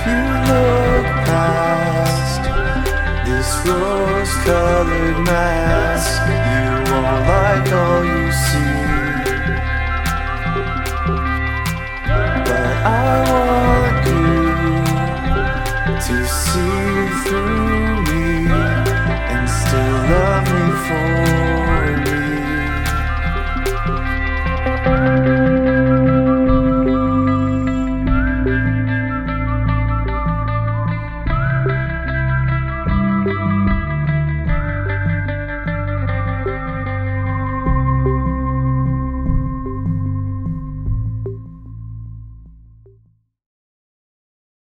you look past this rose-colored mask, you won't like all you see. But I want you to see through me and still love me for me.